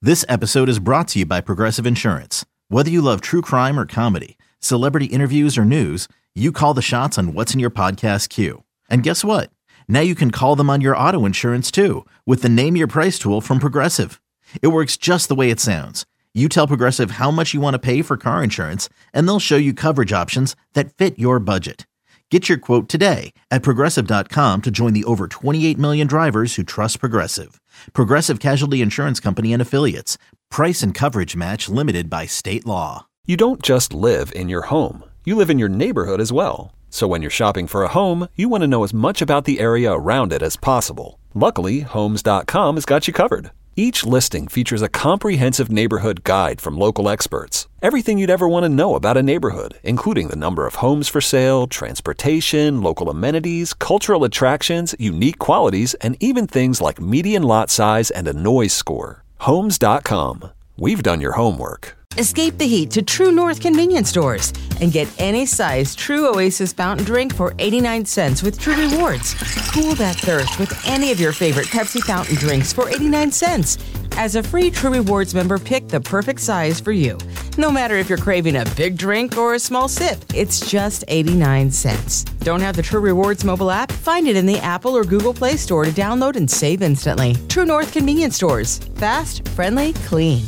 This episode is brought to you by Progressive Insurance. Whether you love true crime or comedy, celebrity interviews or news, you call the shots on what's in your podcast queue. And guess what? Now you can call them on your auto insurance too with the Name Your Price tool from Progressive. It works just the way it sounds. You tell Progressive how much you want to pay for car insurance, and they'll show you coverage options that fit your budget. Get your quote today at Progressive.com to join the over 28 million drivers who trust Progressive. Progressive Casualty Insurance Company and Affiliates. Price and coverage match limited by state law. You don't just live in your home. You live in your neighborhood as well. So when you're shopping for a home, you want to know as much about the area around it as possible. Luckily, Homes.com has got you covered. Each listing features a comprehensive neighborhood guide from local experts. Everything you'd ever want to know about a neighborhood, including the number of homes for sale, transportation, local amenities, cultural attractions, unique qualities, and even things like median lot size and a noise score. Homes.com. We've done your homework. Escape the heat to True North convenience stores and get any size True Oasis fountain drink for 89 cents with True Rewards. Cool that thirst with any of your favorite Pepsi fountain drinks for 89 cents. As a free True Rewards member, pick the perfect size for you. No matter if you're craving a big drink or a small sip, it's just 89 cents. Don't have the True Rewards mobile app? Find it in the Apple or Google Play Store to download and save instantly. True North convenience stores. Fast, friendly, clean.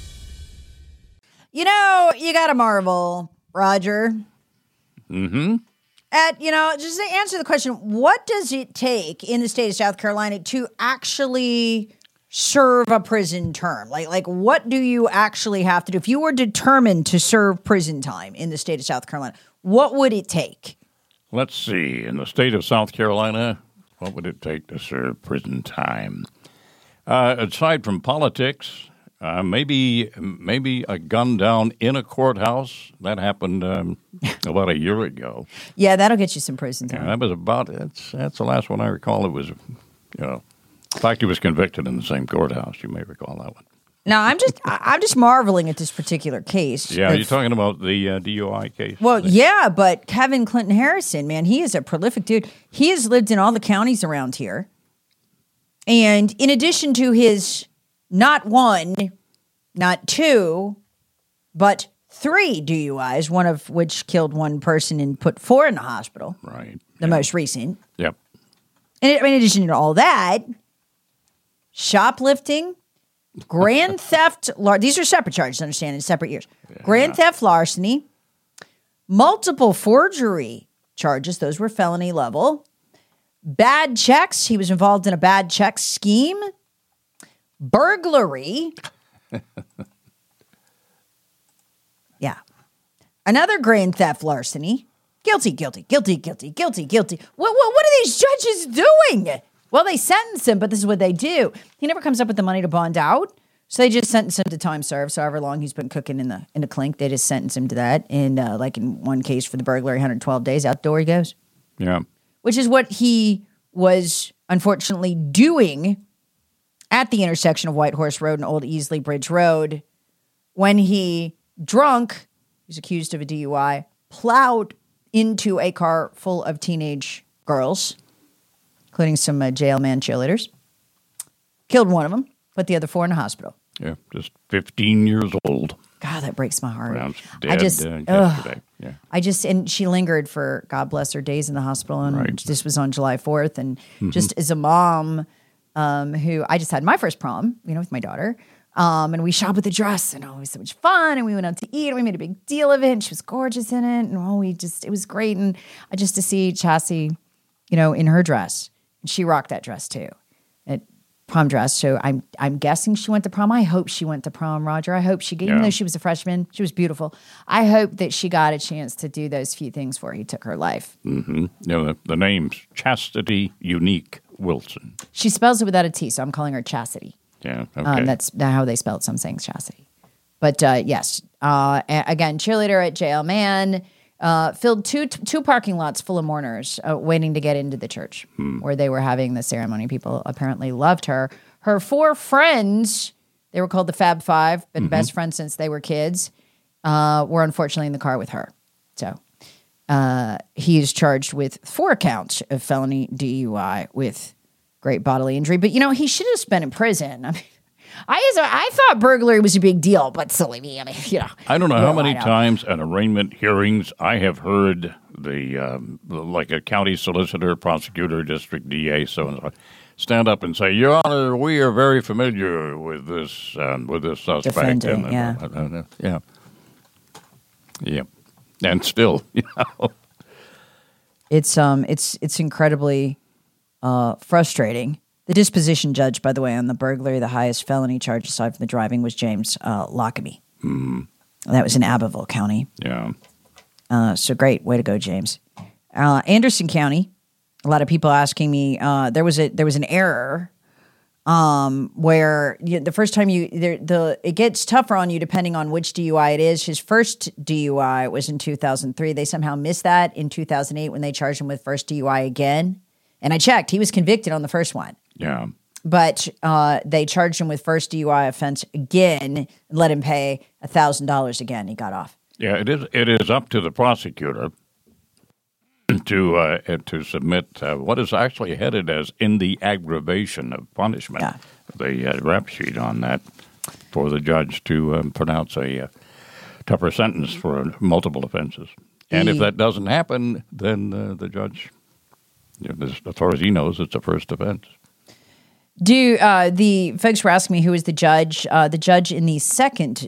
You know, you got to marvel, Roger. Mm-hmm. Just to answer the question, what does it take in the state of South Carolina to actually serve a prison term? Like what do you actually have to do? If you were determined to serve prison time in the state of South Carolina, what would it take? Let's see. In the state of South Carolina, what would it take to serve prison time? Aside from politics, maybe a gun down in a courthouse. That happened about a year ago. Yeah, that'll get you some prison time. Yeah, that was that's the last one I recall. It was, in fact, he was convicted in the same courthouse. You may recall that one. Now, I'm just marveling at this particular case. Yeah, you're talking about the DUI case. Well, yeah, but Kevin Clinton Harrison, man, he is a prolific dude. He has lived in all the counties around here. And in addition to his not one, not two, but 3 DUIs, one of which killed one person and put 4 in the hospital. Right. The most recent. Yep. And in addition to all that, shoplifting, grand theft, these are separate charges, understand, in separate years. Yeah. Grand theft larceny, multiple forgery charges, those were felony level. Bad checks, he was involved in a bad check scheme. Burglary. Yeah. Another grand theft larceny. Guilty. What are these judges doing? Well, they sentence him, but this is what they do. He never comes up with the money to bond out. So they just sentence him to time served. So however long he's been cooking in the clink, they just sentence him to that. And like in one case for the burglary, 112 days, outdoor he goes. Yeah. Which is what he was unfortunately doing at the intersection of White Horse Road and Old Easley Bridge Road when he, drunk, he's accused of a DUI, plowed into a car full of teenage girls, including some jailman cheerleaders, killed one of them, put the other 4 in the hospital. Yeah, just 15 years old. God, that breaks my heart. Dead yesterday. Yeah. And she lingered for, God bless her, days in the hospital. And right. This was on July 4th. And just as a mom who I just had my first prom, with my daughter. And we shopped with the dress and it was so much fun. And we went out to eat and we made a big deal of it. And she was gorgeous in it. And it was great. And just to see Chassie, in her dress. And she rocked that dress too. Prom dress. So I'm guessing she went to prom. I hope she went to prom, Roger. I hope she, even though she was a freshman, she was beautiful. I hope that she got a chance to do those few things before he took her life. Mm-hmm. The name's Chastity Unique Wilson. She spells it without a T, so I'm calling her Chastity. Yeah, okay. That's how they spell it. Some saying Chastity. But yes, again, cheerleader at JL Man. Filled two parking lots full of mourners waiting to get into the church where they were having the ceremony. People apparently loved her. Her 4 friends, they were called the Fab Five, been best friends since they were kids, were unfortunately in the car with her. So he is charged with 4 counts of felony DUI with great bodily injury. But, he should have spent in prison. I mean, I thought burglary was a big deal, but silly me. I mean, I don't know how many I know. times at arraignment hearings I have heard like a county solicitor, prosecutor, district DA, so and so, stand up and say, "Your Honor, we are very familiar with this suspect." Defendant, yeah, and still, It's incredibly frustrating. The disposition judge, by the way, on the burglary, the highest felony charge aside from the driving, was James Lockamy. That was in Abbeville County. Yeah. So great. Way to go, James. Anderson County, a lot of people asking me, there was an error where the first time it gets tougher on you depending on which DUI it is. His first DUI was in 2003. They somehow missed that in 2008 when they charged him with first DUI again. And I checked. He was convicted on the first one. Yeah. But they charged him with first DUI offense again and let him pay $1,000 again. He got off. Yeah, it is up to the prosecutor to submit what is actually headed as in the aggravation of punishment, the rap sheet on that, for the judge to pronounce a tougher sentence for multiple offenses. And if that doesn't happen, then the judge, as far as he knows, it's a first offense. The folks were asking me who was the judge. The judge in the second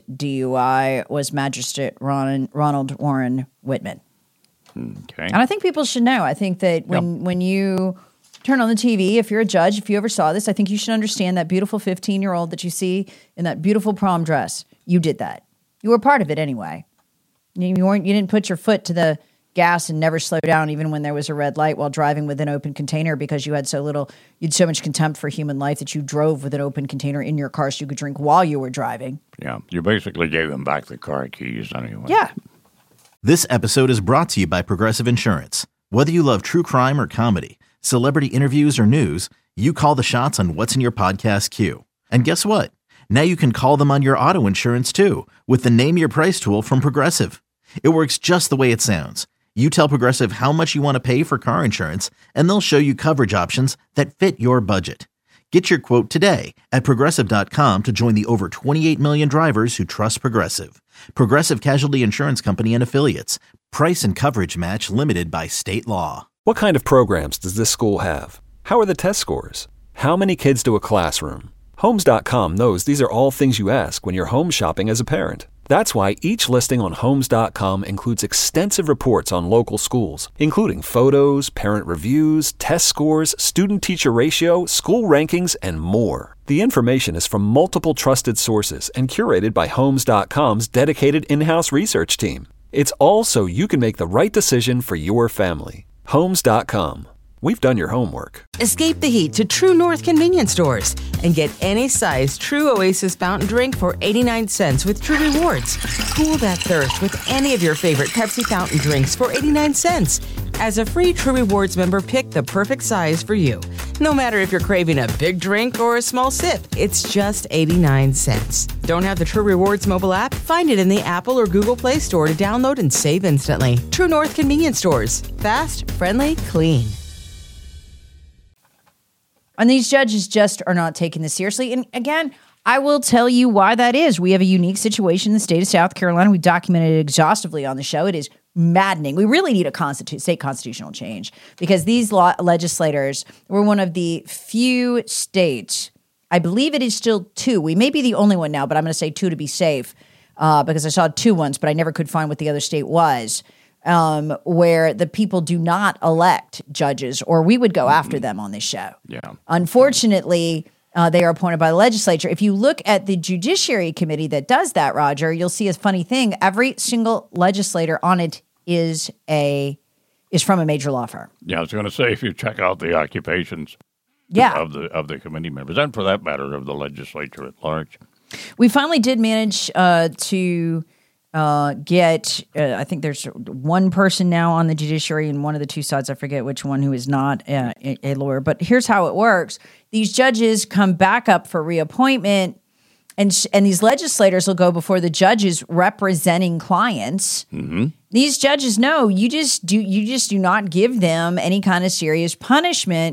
DUI was Magistrate Ronald Warren Whitman. Okay. And I think people should know. I think that when you turn on the TV, if you're a judge, if you ever saw this, I think you should understand that beautiful 15-year-old that you see in that beautiful prom dress. You did that. You were part of it anyway. You didn't put your foot to the gas and never slow down even when there was a red light while driving with an open container because you had so much contempt for human life that you drove with an open container in your car so you could drink while you were driving. Yeah, you basically gave them back the car keys anyway. Yeah. This episode is brought to you by Progressive Insurance. Whether you love true crime or comedy, celebrity interviews or news, you call the shots on what's in your podcast queue. And guess what? Now you can call them on your auto insurance too with the Name Your Price tool from Progressive. It works just the way it sounds. You tell Progressive how much you want to pay for car insurance, and they'll show you coverage options that fit your budget. Get your quote today at Progressive.com to join the over 28 million drivers who trust Progressive. Progressive Casualty Insurance Company and Affiliates. Price and coverage match limited by state law. What kind of programs does this school have? How are the test scores? How many kids do a classroom? Homes.com knows these are all things you ask when you're home shopping as a parent. That's why each listing on Homes.com includes extensive reports on local schools, including photos, parent reviews, test scores, student-teacher ratio, school rankings, and more. The information is from multiple trusted sources and curated by Homes.com's dedicated in-house research team. It's all so you can make the right decision for your family. Homes.com. We've done your homework. Escape the heat to True North convenience stores and get any size True Oasis fountain drink for 89 cents with True Rewards. Cool that thirst with any of your favorite Pepsi fountain drinks for 89 cents. As a free True Rewards member, pick the perfect size for you. No matter if you're craving a big drink or a small sip, it's just 89 cents. Don't have the True Rewards mobile app? Find it in the Apple or Google Play Store to download and save instantly. True North convenience stores. Fast, friendly, clean. And these judges just are not taking this seriously. And again, I will tell you why that is. We have a unique situation in the state of South Carolina. We documented it exhaustively on the show. It is maddening. We really need a state constitutional change because these legislators were one of the few states, I believe it is still 2. We may be the only one now, but I'm going to say 2 to be safe because I saw 2 once, but I never could find what the other state was. Where the people do not elect judges, or we would go after them on this show. Yeah. Unfortunately, they are appointed by the legislature. If you look at the Judiciary Committee that does that, Roger, you'll see a funny thing. Every single legislator on it is from a major law firm. Yeah, I was going to say, if you check out the occupations of the committee members, and for that matter, of the legislature at large. We finally did manage to get, I think there's one person now on the judiciary and one of the 2 sides, I forget which one, who is not a lawyer. But here's how it works. These judges come back up for reappointment, and these legislators will go before the judges representing clients. Mm-hmm. These judges know you just do not give them any kind of serious punishment,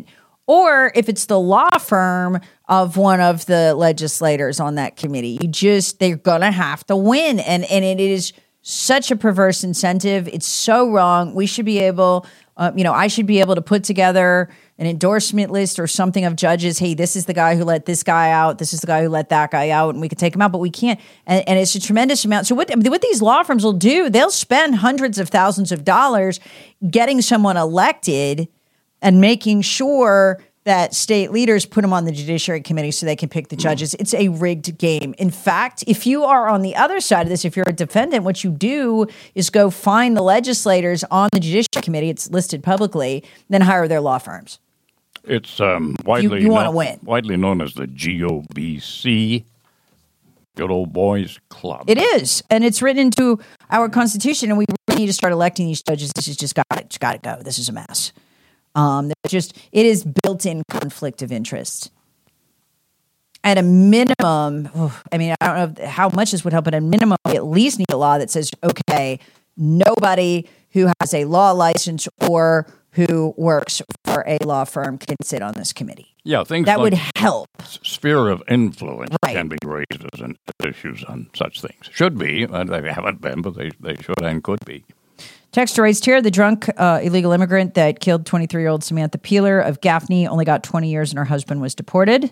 or if it's the law firm of one of the legislators on that committee. They're going to have to win. And it is such a perverse incentive. It's so wrong. We should be able, I should be able to put together an endorsement list or something of judges. Hey, this is the guy who let this guy out. This is the guy who let that guy out, and we could take him out, but we can't. And it's a tremendous amount. So what these law firms will do, they'll spend hundreds of thousands of dollars getting someone elected and making sure that state leaders put them on the Judiciary Committee so they can pick the judges. It's a rigged game. In fact, if you are on the other side of this, if you're a defendant, what you do is go find the legislators on the Judiciary Committee, it's listed publicly, then hire their law firms. It's widely you want to win. Widely known as the GOBC, Good Old Boys Club. It is, and it's written into our Constitution, and we really need to start electing these judges. This has just got to go. This is a mess. It is built-in conflict of interest. At a minimum, I don't know how much this would help, but at a minimum, we at least need a law that says, okay, nobody who has a law license or who works for a law firm can sit on this committee. Yeah, things that like would help. Sphere of influence Right. can be raised as issues on such things. Should be. They haven't been, but they should and could be. Texter writes, Tara, the drunk illegal immigrant that killed 23-year-old Samantha Peeler of Gaffney only got 20 years and her husband was deported.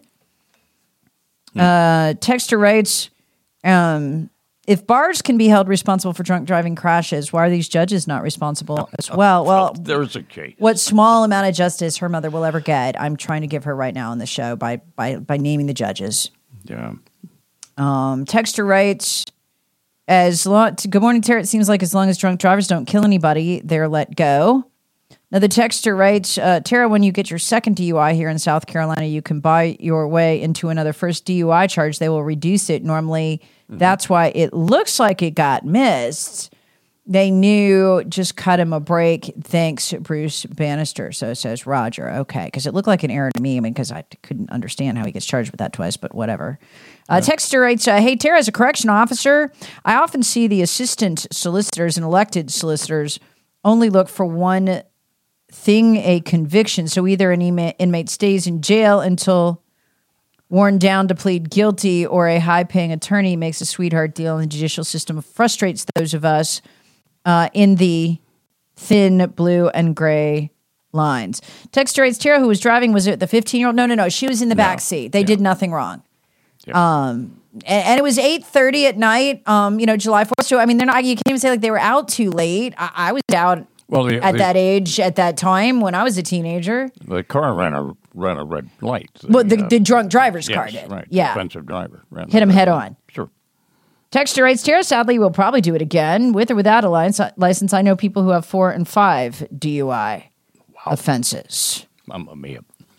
Texter writes, if bars can be held responsible for drunk driving crashes, why are these judges not responsible as well? Well, there's a case. What small amount of justice her mother will ever get, I'm trying to give her right now on the show by naming the judges. Yeah. Texter writes, good morning, Tara. It seems like as long as drunk drivers don't kill anybody, they're let go. Now, the texter writes, Tara, when you get your second DUI here in South Carolina, you can buy your way into another first DUI charge. They will reduce it. Normally, that's why it looks like it got missed. They knew, just cut him a break. Thanks, Bruce Bannister. So says Roger. Okay, because it looked like an error to me. Because I couldn't understand how he gets charged with that twice, but whatever. Texter writes, hey, Tara, as a correction officer, I often see the assistant solicitors and elected solicitors only look for one thing, a conviction. So either an inmate stays in jail until worn down to plead guilty, or a high-paying attorney makes a sweetheart deal, and the judicial system frustrates those of us in the thin blue and gray lines. Texter writes, Tara, who was driving, was it the 15-year-old? No. She was in the back seat. They did nothing wrong. Yep. And it was 8:30 at night, July 4th. So, you can't even say like they were out too late. I was out at that age, at that time when I was a teenager. The car ran a red light. The drunk driver's car did. Right. Yeah. The offensive driver. Hit him head on. Sure. Texter writes, Tara, sadly, will probably do it again. With or without a license, I know people who have 4 and 5 DUI offenses. Mamma mia.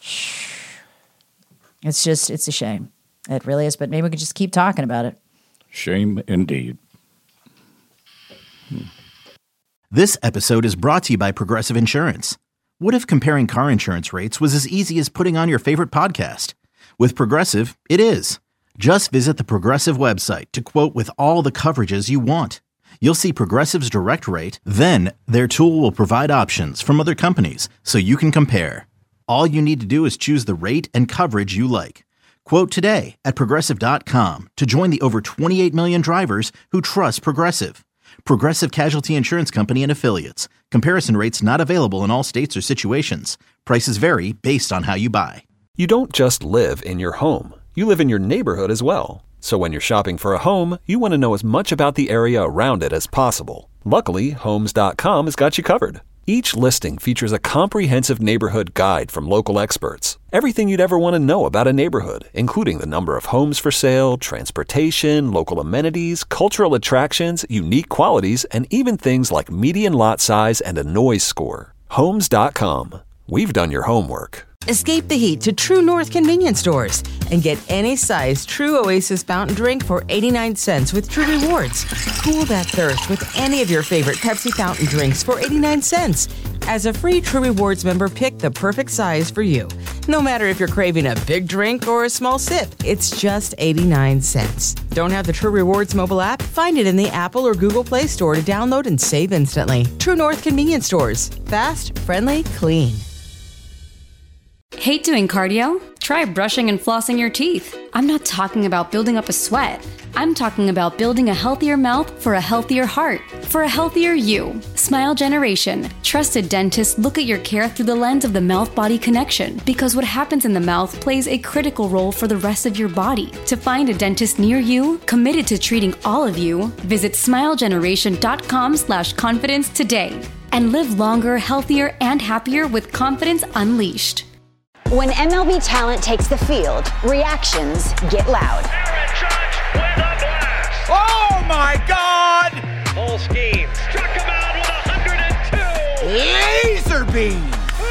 It's a shame. It really is, but maybe we could just keep talking about it. Shame indeed. This episode is brought to you by Progressive Insurance. What if comparing car insurance rates was as easy as putting on your favorite podcast? With Progressive, it is. Just visit the Progressive website to quote with all the coverages you want. You'll see Progressive's direct rate, then their tool will provide options from other companies so you can compare. All you need to do is choose the rate and coverage you like. Quote today at Progressive.com to join the over 28 million drivers who trust Progressive. Progressive Casualty Insurance Company and Affiliates. Comparison rates not available in all states or situations. Prices vary based on how you buy. You don't just live in your home. You live in your neighborhood as well. So when you're shopping for a home, you want to know as much about the area around it as possible. Luckily, Homes.com has got you covered. Each listing features a comprehensive neighborhood guide from local experts. Everything you'd ever want to know about a neighborhood, including the number of homes for sale, transportation, local amenities, cultural attractions, unique qualities, and even things like median lot size and a noise score. Homes.com. We've done your homework. Escape the heat to True North convenience stores and get any size True Oasis fountain drink for 89 cents with True Rewards. Cool that thirst with any of your favorite Pepsi fountain drinks for 89 cents. As a free True Rewards member, pick the perfect size for you. No matter if you're craving a big drink or a small sip, it's just 89 cents. Don't have the True Rewards mobile app? Find it in the Apple or Google Play Store to download and save instantly. True North convenience stores. Fast, friendly, clean. Hate doing cardio? Try brushing and flossing your teeth. I'm not talking about building up a sweat. I'm talking about building a healthier mouth for a healthier heart, for a healthier you. Smile Generation. Trusted dentists look at your care through the lens of the mouth-body connection, because what happens in the mouth plays a critical role for the rest of your body. To find a dentist near you, committed to treating all of you, visit smilegeneration.com/confidence today. And live longer, healthier, and happier with confidence unleashed. When MLB talent takes the field, reactions get loud. Aaron Judge with a blast. Oh my God! Full scheme. Struck him out with 102. Laser beam.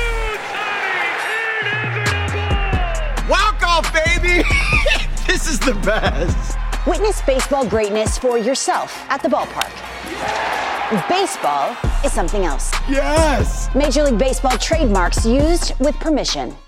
Inevitable. Walk-off, baby! This is the best. Witness baseball greatness for yourself at the ballpark. Baseball is something else. Yes! Major League Baseball trademarks used with permission.